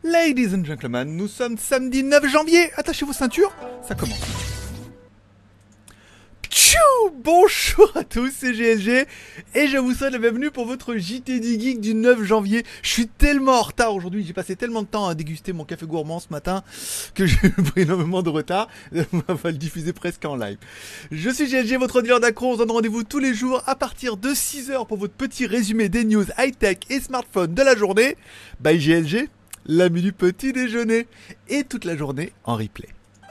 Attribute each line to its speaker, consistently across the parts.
Speaker 1: Ladies and gentlemen, nous sommes samedi 9 janvier. Attachez vos ceintures, ça commence. Tchou! Bonjour à tous, c'est GLG et je vous souhaite la bienvenue pour votre JT du Geek du 9 janvier. Je suis tellement en retard aujourd'hui, j'ai passé tellement de temps à déguster mon café gourmand ce matin que j'ai pris énormément de retard. On va le diffuser presque en live. Je suis GLG, votre dealer d'accro. On se donne rendez-vous tous les jours à partir de 6h pour votre petit résumé des news high-tech et smartphone de la journée. By GLG, l'ami du petit déjeuner et toute la journée en replay.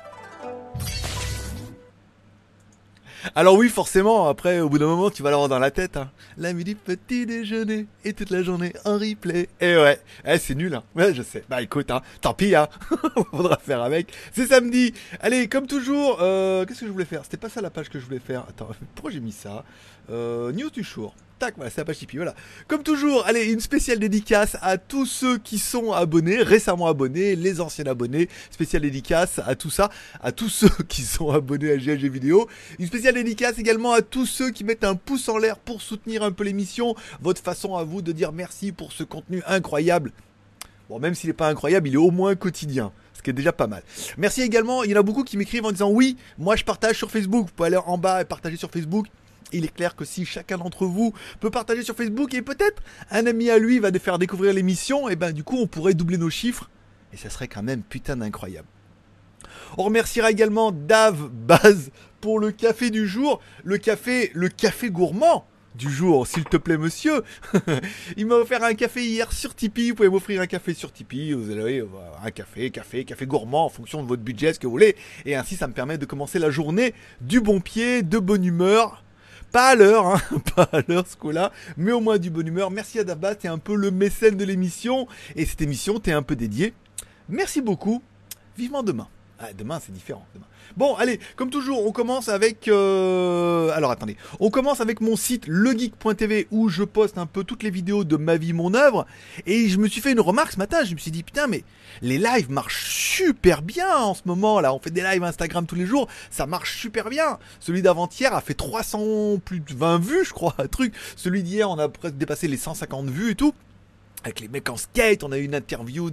Speaker 1: Alors oui, forcément, après, au bout d'un moment, tu vas l'avoir dans la tête, hein. L'ami du petit déjeuner et toute la journée en replay. Et ouais, c'est nul, hein. Ouais, je sais. Bah écoute, hein, tant pis, hein. Faudra faire avec. C'est samedi. Allez, comme toujours, qu'est-ce que je voulais faire? C'était pas ça la page que je voulais faire. Attends, pourquoi j'ai mis ça? News du jour. Tac, voilà, c'est la page Tipeee, voilà. Comme toujours, allez, une spéciale dédicace à tous ceux qui sont abonnés, récemment abonnés, les anciens abonnés. Spéciale dédicace à tout ça, à tous ceux qui sont abonnés à GLG Vidéo. Une spéciale dédicace également à tous ceux qui mettent un pouce en l'air pour soutenir un peu l'émission. Votre façon à vous de dire merci pour ce contenu incroyable. Bon, même s'il n'est pas incroyable, il est au moins quotidien. Ce qui est déjà pas mal. Merci également, il y en a beaucoup qui m'écrivent en disant oui, moi je partage sur Facebook. Vous pouvez aller en bas et partager sur Facebook. Il est clair que si chacun d'entre vous peut partager sur Facebook et peut-être un ami à lui va faire découvrir l'émission, et ben du coup on pourrait doubler nos chiffres et ça serait quand même putain d'incroyable. On remerciera également Dave Baz pour le café du jour, le café gourmand du jour, s'il te plaît monsieur. Il m'a offert un café hier sur Tipeee, vous pouvez m'offrir un café sur Tipeee, vous avez un café gourmand en fonction de votre budget, ce que vous voulez, et ainsi ça me permet de commencer la journée du bon pied, de bonne humeur. Pas à l'heure, hein, pas à l'heure ce coup-là, mais au moins du bonne humeur. Merci à Dabba, t'es un peu le mécène de l'émission, et cette émission t'est un peu dédiée. Merci beaucoup, vivement demain. Ah, demain c'est différent, demain. Bon, allez, comme toujours, on commence avec... Alors, attendez. On commence avec mon site legeek.tv où je poste un peu toutes les vidéos de ma vie, mon œuvre. Et je me suis fait une remarque ce matin. Je me suis dit, putain, mais les lives marchent super bien en ce moment. Là, on fait des lives Instagram tous les jours. Ça marche super bien. Celui d'avant-hier a fait 300, plus de 20 vues, je crois, un truc. Celui d'hier, on a presque dépassé les 150 vues et tout. Avec les mecs en skate, on a eu une interview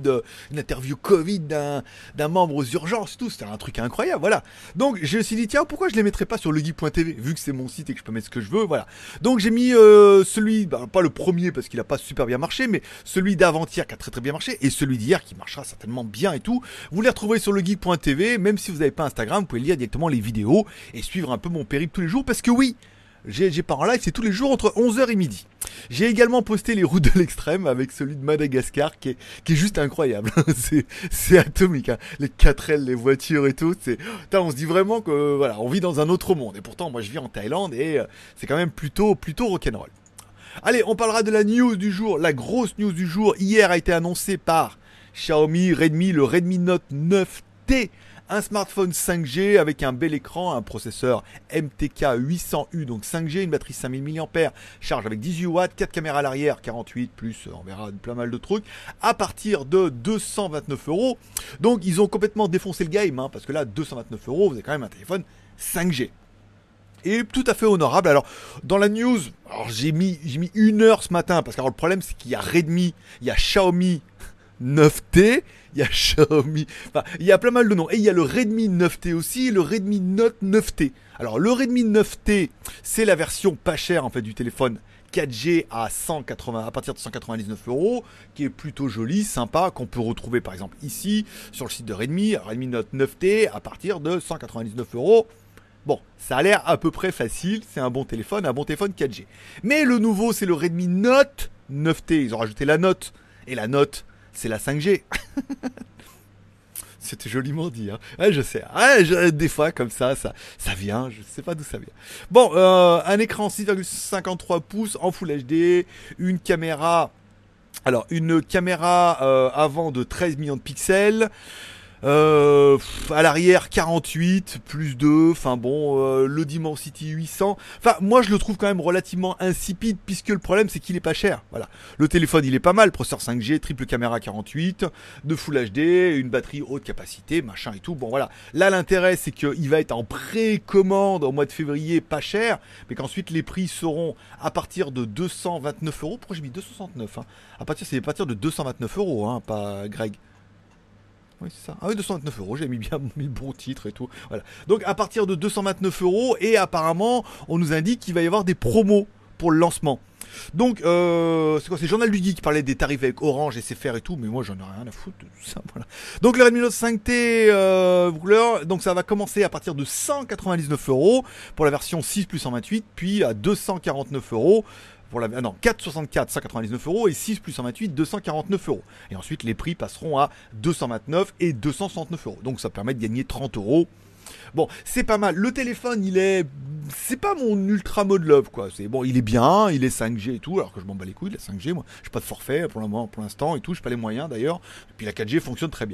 Speaker 1: Covid d'un membre aux urgences, tout, c'était un truc incroyable, voilà. Donc je me suis dit tiens, pourquoi je les mettrais pas sur legeek.tv vu que c'est mon site et que je peux mettre ce que je veux, voilà. Donc j'ai mis celui, pas le premier parce qu'il a pas super bien marché, mais celui d'avant-hier qui a très très bien marché et celui d'hier qui marchera certainement bien et tout. Vous les retrouvez sur legeek.tv, même si vous n'avez pas Instagram, vous pouvez lire directement les vidéos et suivre un peu mon périple tous les jours parce que oui. J'ai pas en live, c'est tous les jours entre 11h et midi. J'ai également posté les routes de l'extrême avec celui de Madagascar qui est juste incroyable. c'est atomique, hein. Les 4L, les voitures et tout. Putain, on se dit vraiment que voilà, on vit dans un autre monde. Et pourtant, moi je vis en Thaïlande et c'est quand même plutôt rock'n'roll. Allez, on parlera de la news du jour. La grosse news du jour hier a été annoncée par Xiaomi Redmi, le Redmi Note 9T. Un smartphone 5G avec un bel écran, un processeur MTK 800U, donc 5G, une batterie 5000 mAh, charge avec 18 watts, 4 caméras à l'arrière, 48, plus on verra plein mal de trucs, à partir de 229 €. Donc ils ont complètement défoncé le game, hein, parce que là, 229 €, vous avez quand même un téléphone 5G. Et tout à fait honorable. Alors, dans la news, j'ai mis 1 heure ce matin, parce que alors, le problème c'est qu'il y a Redmi, il y a Xiaomi 9T, il y a Xiaomi, enfin, il y a plein mal de noms. Et il y a le Redmi 9T aussi, le Redmi Note 9T. Alors, le Redmi 9T, c'est la version pas chère en fait du téléphone 4G à partir de 199 €, qui est plutôt joli, sympa, qu'on peut retrouver par exemple ici, sur le site de Redmi, Redmi Note 9T, à partir de 199 €. Bon, ça a l'air à peu près facile, c'est un bon téléphone 4G. Mais le nouveau, c'est le Redmi Note 9T. Ils ont rajouté la note, et la note, c'est la 5G. C'était joliment dit, hein. Ouais, je sais. Ouais, des fois, comme ça vient. Je sais pas d'où ça vient. Bon, un écran 6,53 pouces en Full HD. Une caméra avant de 13 millions de pixels. À l'arrière 48 plus 2, enfin bon, le Dimensity 800, enfin moi je le trouve quand même relativement insipide puisque le problème c'est qu'il est pas cher. Voilà, le téléphone il est pas mal, processeur 5G, triple caméra 48, de Full HD, une batterie haute capacité, machin et tout. Bon voilà, là l'intérêt c'est qu'il va être en précommande au mois de février, pas cher, mais qu'ensuite les prix seront à partir de 229 €. Pourquoi j'ai mis 269 hein, c'est à partir de 229 €, hein, pas Greg. Oui, c'est ça. Ah oui, 229 euros, j'ai mis bien mis le bon titre et tout. Voilà. Donc à partir de 229 euros, et apparemment, on nous indique qu'il va y avoir des promos pour le lancement. Donc, c'est quoi? C'est Journal du Geek qui parlait des tarifs avec Orange et SFR et tout, mais moi j'en ai rien à foutre de tout ça. Voilà. Donc le Redmi Note 5T couleur, donc ça va commencer à partir de 199 euros pour la version 6 plus 128, puis à 249 euros. Pour la, non, 464, 199 euros et 6 plus 128, 249 euros. Et ensuite, les prix passeront à 229 et 269 euros. Donc, ça permet de gagner 30 euros. Bon, c'est pas mal. Le téléphone, c'est pas mon ultra mode love, quoi. C'est bon, il est bien, il est 5G et tout, alors que je m'en bats les couilles de la 5G, moi. J'ai pas de forfait pour l'instant et tout, j'ai pas les moyens d'ailleurs. Et puis la 4G fonctionne très bien.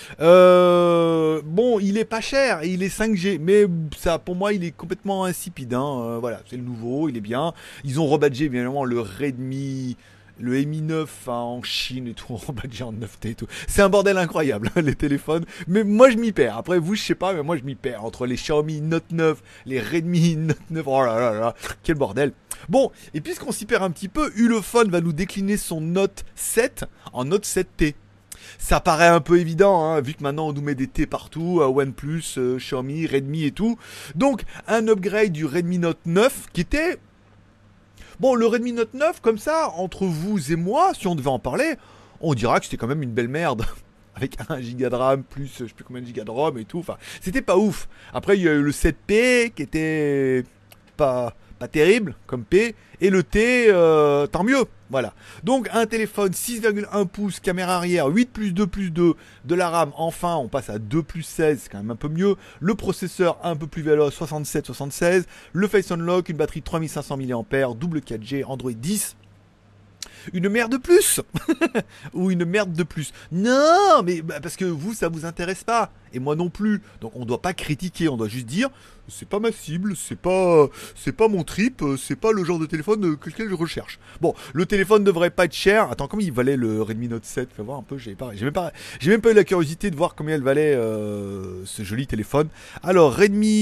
Speaker 1: Bon, il est pas cher, il est 5G, mais ça, pour moi, il est complètement insipide. Hein. Voilà, c'est le nouveau, il est bien. Ils ont rebadgé évidemment le Redmi. Le Mi 9 hein, en Chine et tout, en badgé en 9T et tout. C'est un bordel incroyable, les téléphones. Mais moi, je m'y perds. Après, vous, je sais pas, mais moi, je m'y perds. Entre les Xiaomi Note 9, les Redmi Note 9, oh là là là, quel bordel. Bon, et puisqu'on s'y perd un petit peu, Ulefone va nous décliner son Note 7 en Note 7T. Ça paraît un peu évident, hein, vu que maintenant on nous met des T partout, OnePlus, Xiaomi, Redmi et tout. Donc, un upgrade du Redmi Note 9 qui était... Bon, le Redmi Note 9, comme ça, entre vous et moi, si on devait en parler, on dira que c'était quand même une belle merde. Avec 1 giga de RAM, plus je sais plus combien de giga de ROM et tout. Enfin, c'était pas ouf. Après, il y a eu le 7P qui était pas terrible comme P. Et le T, tant mieux. Voilà. Donc, un téléphone 6,1 pouces, caméra arrière, 8 plus 2 plus 2, de la RAM. Enfin, on passe à 2 plus 16, c'est quand même un peu mieux. Le processeur un peu plus véloce, 67-76. Le Face Unlock, une batterie de 3500 mAh, double 4G, Android 10. Une merde de plus. Ou une merde de plus. Non, mais parce que vous, ça vous intéresse pas. Et moi non plus. Donc on doit pas critiquer, on doit juste dire, c'est pas ma cible, c'est pas mon trip, c'est pas le genre de téléphone que je recherche. Bon, le téléphone devrait pas être cher. Attends, combien il valait le Redmi Note 7? Fais voir un peu, j'ai même pas eu la curiosité de voir combien elle valait ce joli téléphone. Alors,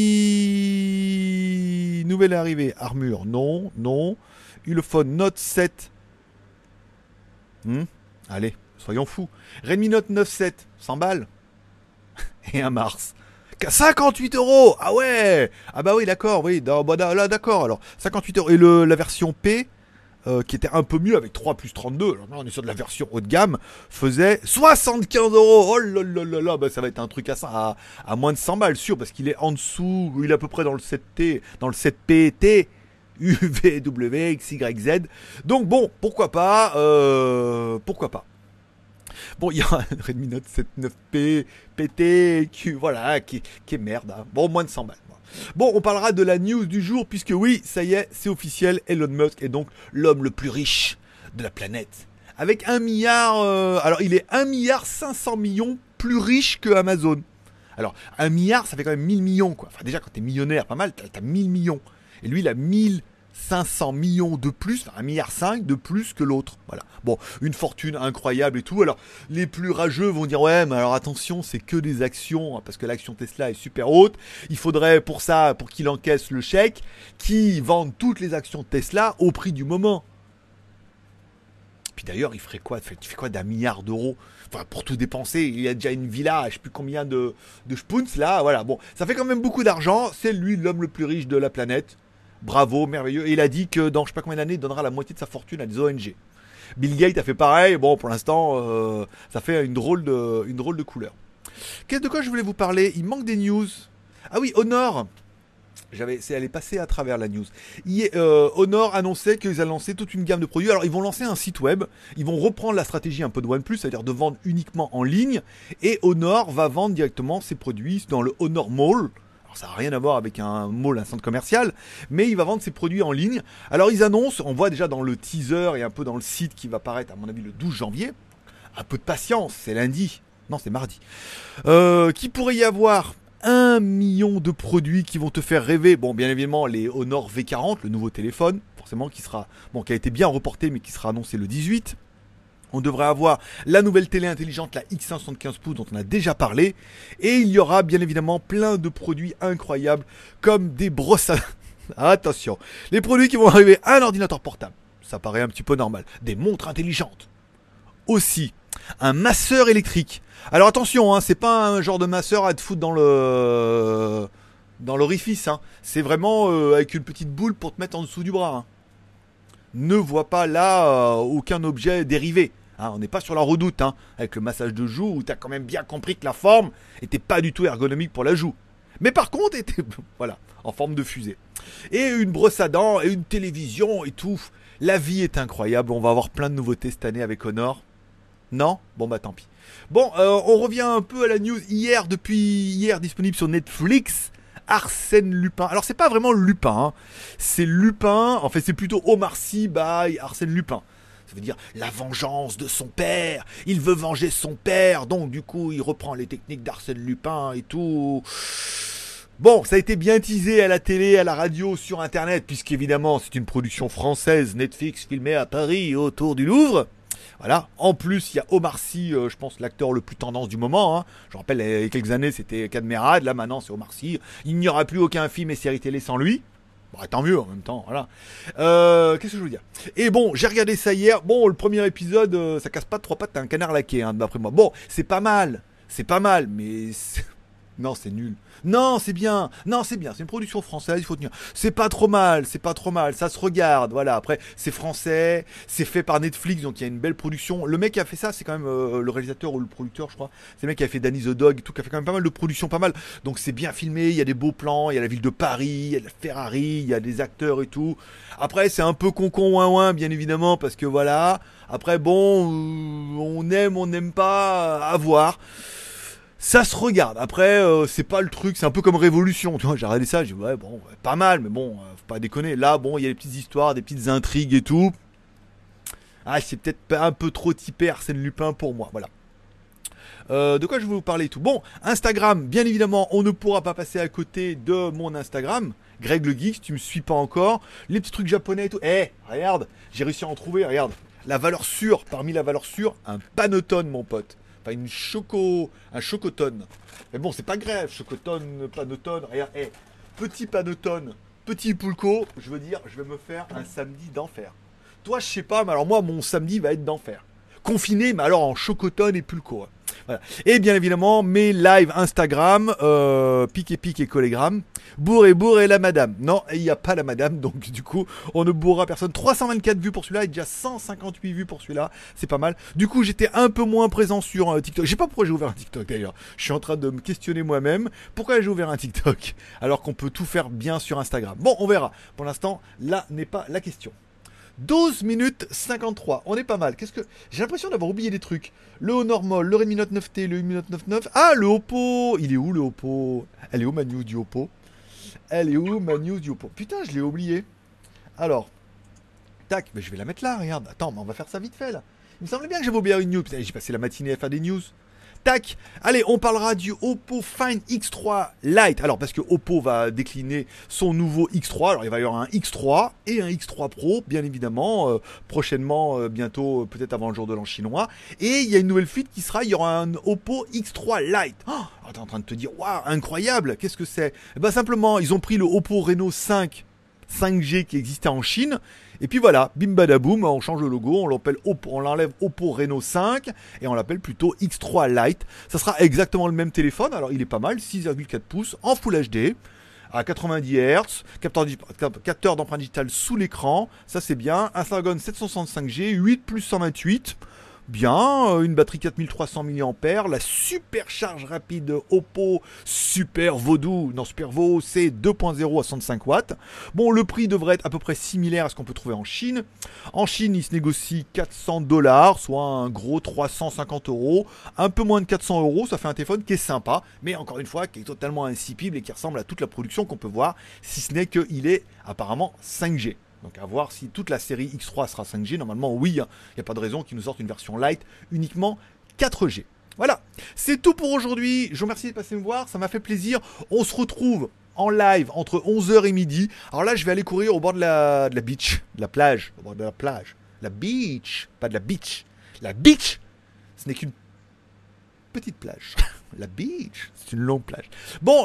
Speaker 1: Redmi nouvelle arrivée, armure, non. Ulefone Note 7. Allez, soyons fous. Redmi Note 9-7, 100 balles. Et un Mars. 58 euros. Ah ouais. Ah bah oui, d'accord, oui. Là, d'accord, alors. 58 euros. Et la version P, qui était un peu mieux avec 3 plus 32. Alors là, on est sur de la version haut de gamme. Faisait 75 euros. Oh là là là là. Bah, ça va être un truc à moins de 100 balles, sûr. Parce qu'il est en dessous. Il est à peu près dans le 7T. Dans le 7PT. UVW, XYZ. Donc bon, pourquoi pas. Bon, il y a un Redmi Note 7 9P, PT, voilà, qui est merde. Hein. Bon, moins de 100 balles. Bon, on parlera de la news du jour, puisque oui, ça y est, c'est officiel, Elon Musk est donc l'homme le plus riche de la planète. Avec 1 milliard... alors, il est 1 milliard 500 millions plus riche que Amazon. Alors, 1 milliard, ça fait quand même 1000 millions, quoi. Enfin, déjà, quand t'es millionnaire, pas mal, t'as 1000 millions. Et lui, il a 1500 millions de plus, enfin 1,5 milliard de plus que l'autre. Voilà. Bon, une fortune incroyable et tout. Alors, les plus rageux vont dire, ouais, mais alors attention, c'est que des actions, parce que l'action Tesla est super haute. Il faudrait pour ça, pour qu'il encaisse le chèque, qu'il vende toutes les actions Tesla au prix du moment. Puis d'ailleurs, il ferait quoi? Tu fais quoi d'1 milliard d'euros? Enfin, pour tout dépenser, il y a déjà une villa, je sais plus combien de spuns là. Voilà, bon, ça fait quand même beaucoup d'argent. C'est lui l'homme le plus riche de la planète. Bravo, merveilleux. Et il a dit que dans je sais pas combien d'années, il donnera la moitié de sa fortune à des ONG. Bill Gates a fait pareil. Bon, pour l'instant, ça fait une drôle de couleur. De quoi je voulais vous parler? Il manque des news. Ah oui, Honor. Elle est passée à travers la news. Honor annonçait qu'ils allaient lancer toute une gamme de produits. Alors, ils vont lancer un site web. Ils vont reprendre la stratégie un peu de OnePlus, c'est-à-dire de vendre uniquement en ligne. Et Honor va vendre directement ses produits dans le Honor Mall. Alors, ça n'a rien à voir avec un mall, un centre commercial. Mais il va vendre ses produits en ligne. Alors, ils annoncent, on voit déjà dans le teaser et un peu dans le site qui va paraître, à mon avis, le 12 janvier. Un peu de patience, c'est lundi. Non, c'est mardi. Qu'il pourrait y avoir 1 million de produits qui vont te faire rêver. Bon, bien évidemment, les Honor V40, le nouveau téléphone, forcément, qui a été bien reporté, mais qui sera annoncé le 18. On devrait avoir la nouvelle télé intelligente, la X1 75 pouces, dont on a déjà parlé. Et il y aura, bien évidemment, plein de produits incroyables, comme des brosses à... Attention, les produits qui vont arriver, un ordinateur portable. Ça paraît un petit peu normal. Des montres intelligentes. Aussi, un masseur électrique. Alors attention, hein, c'est pas un genre de masseur à te foutre dans l'orifice, hein. C'est vraiment avec une petite boule pour te mettre en dessous du bras, hein. Ne vois pas là aucun objet dérivé. Hein, on n'est pas sur la redoute, hein, avec le massage de joue où tu as quand même bien compris que la forme était pas du tout ergonomique pour la joue. Mais par contre, était voilà, en forme de fusée. Et une brosse à dents et une télévision et tout. La vie est incroyable. On va avoir plein de nouveautés cette année avec Honor. Non? Bon bah tant pis. Bon, on revient un peu à la news depuis hier disponible sur Netflix. Arsène Lupin. Alors c'est pas vraiment Lupin, hein. C'est Lupin. En fait, c'est plutôt Omar Sy by Arsène Lupin. Ça veut dire la vengeance de son père. Il veut venger son père, donc du coup il reprend les techniques d'Arsène Lupin et tout. Bon, ça a été bien teasé à la télé, à la radio, sur internet, puisqu'évidemment c'est une production française, Netflix, filmée à Paris, autour du Louvre. Voilà. En plus, il y a Omar Sy, je pense l'acteur le plus tendance du moment, hein. Je rappelle, il y a quelques années c'était Cadmerade, là maintenant c'est Omar Sy. Il n'y aura plus aucun film et série télé sans lui. Bon, tant mieux en même temps, voilà. Qu'est-ce que je veux dire? Et bon, j'ai regardé ça hier. Bon, le premier épisode, ça casse pas de trois pattes, t'as un canard laqué, hein, d'après moi. Bon, c'est pas mal, mais non, c'est nul. Non, c'est bien. Non, c'est bien. C'est une production française, il faut tenir. C'est pas trop mal, ça se regarde. Voilà, après, c'est français, c'est fait par Netflix, donc il y a une belle production. Le mec qui a fait ça, c'est quand même le réalisateur ou le producteur, je crois. C'est le mec qui a fait Danny the Dog et tout, qui a fait quand même pas mal de productions, pas mal. Donc c'est bien filmé, il y a des beaux plans, il y a la ville de Paris, il y a la Ferrari, il y a des acteurs et tout. Après, c'est un peu concon ouin bien évidemment, parce que voilà. Après, bon, on n'aime pas, à voir. Ça se regarde. Après, c'est pas le truc, c'est un peu comme Révolution. Tu vois, j'ai regardé ça, j'ai dit ouais, bon, pas mal, mais bon, faut pas déconner. Là, bon, il y a des petites histoires, des petites intrigues et tout. Ah, c'est peut-être un peu trop typé Arsène Lupin pour moi, voilà. De quoi je vais vous parler et tout. Bon, Instagram, bien évidemment, on ne pourra pas passer à côté de mon Instagram. Greg le Geek, si tu me suis pas encore. Les petits trucs japonais et tout. Eh, regarde, j'ai réussi à en trouver, regarde. La valeur sûre, parmi la valeur sûre, un Panotone, mon pote. Enfin, un chocotone. Mais bon, c'est pas grave, chocotone, panotone, regarde, petit panotone, petit pulco, je veux dire, je vais me faire un samedi d'enfer. Toi, je sais pas, mais alors moi, mon samedi va être d'enfer. Confiné, mais alors en chocotone et pulco. Hein. Voilà. Et bien évidemment, mes lives Instagram, pique et collégramme, bourre et la madame. Non, il n'y a pas la madame, donc du coup, on ne bourrera personne. 324 vues pour celui-là et déjà 158 vues pour celui-là. C'est pas mal. Du coup, j'étais un peu moins présent sur TikTok. Je sais pas pourquoi j'ai ouvert un TikTok d'ailleurs. Je suis en train de me questionner moi-même. Pourquoi j'ai ouvert un TikTok alors qu'on peut tout faire bien sur Instagram? Bon, on verra. Pour l'instant, là n'est pas la question. 12 minutes 53, on est pas mal. Qu'est-ce que j'ai l'impression d'avoir oublié des trucs. Le Honor Mall, le Redmi Note 9T, le Redmi Note 9.9. Ah, le Oppo. Il est où le Oppo? Elle est où ma news du Oppo? Putain, je l'ai oublié. Alors, tac, mais je vais la mettre là, regarde. Attends, mais on va faire ça vite fait là. Il me semblait bien que j'avais oublié une news. Putain, j'ai passé la matinée à faire des news. Tac. Allez, on parlera du Oppo Find X3 Lite. Alors, parce que Oppo va décliner son nouveau X3. Alors, il va y avoir un X3 et un X3 Pro, bien évidemment. Prochainement, bientôt, peut-être avant le jour de l'an chinois. Et il y a une nouvelle fuite il y aura un Oppo X3 Lite. Oh, alors, t'es en train de te dire, waouh, incroyable. Qu'est-ce que c'est? Eh ben, simplement, ils ont pris le Oppo Reno 5G qui existait en Chine. Et puis voilà, bim badaboum, on change le logo, on l'enlève Oppo Reno 5 et on l'appelle plutôt X3 Lite. Ça sera exactement le même téléphone, alors il est pas mal, 6,4 pouces en Full HD, à 90 Hz, capteur d'empreinte digitale sous l'écran, ça c'est bien, un Snapdragon 765G, 8 plus 128, bien, une batterie 4300 mAh, la super charge rapide Oppo Super Vo, c'est 2.0 à 65 watts. Bon, le prix devrait être à peu près similaire à ce qu'on peut trouver en Chine. En Chine, il se négocie $400, soit un gros 350 €. Un peu moins de 400 €, ça fait un téléphone qui est sympa, mais encore une fois, qui est totalement insipide et qui ressemble à toute la production qu'on peut voir, si ce n'est qu'il est apparemment 5G. Donc à voir si toute la série X3 sera 5G. Normalement oui, il n'y a pas de raison qu'ils nous sortent une version light uniquement 4G. Voilà, c'est tout pour aujourd'hui. Je vous remercie de passer me voir, ça m'a fait plaisir. On se retrouve en live entre 11h et midi. Alors là, je vais aller courir au bord de la beach, de la plage, au bord de la plage. La beach, pas de la beach. La beach, ce n'est qu'une petite plage. La beach, c'est une longue plage. Bon,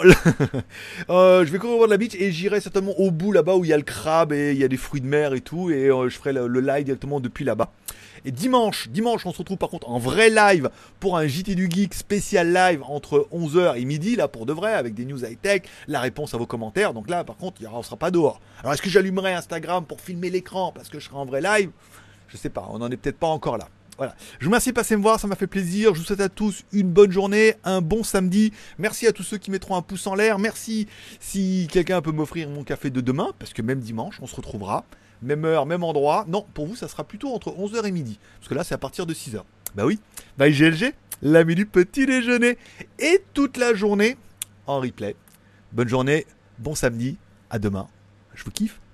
Speaker 1: je vais courir au bord de la beach et j'irai certainement au bout là-bas où il y a le crabe et il y a des fruits de mer et tout. Et je ferai le live directement depuis là-bas. Et dimanche, on se retrouve par contre en vrai live pour un JT du Geek spécial live entre 11h et midi, là pour de vrai, avec des news high-tech, la réponse à vos commentaires. Donc là, par contre, on sera pas dehors. Alors est-ce que j'allumerai Instagram pour filmer l'écran parce que je serai en vrai live? Je sais pas, on n'en est peut-être pas encore là. Voilà. Je vous remercie de passer me voir, ça m'a fait plaisir. Je vous souhaite à tous une bonne journée, un bon samedi. Merci à tous ceux qui mettront un pouce en l'air. Merci si quelqu'un peut m'offrir mon café de demain, parce que même dimanche, on se retrouvera. Même heure, même endroit. Non, pour vous, ça sera plutôt entre 11h et midi. Parce que là, c'est à partir de 6h. Bah oui, bye GLG, l'ami du petit déjeuner. Et toute la journée en replay. Bonne journée, bon samedi, à demain. Je vous kiffe.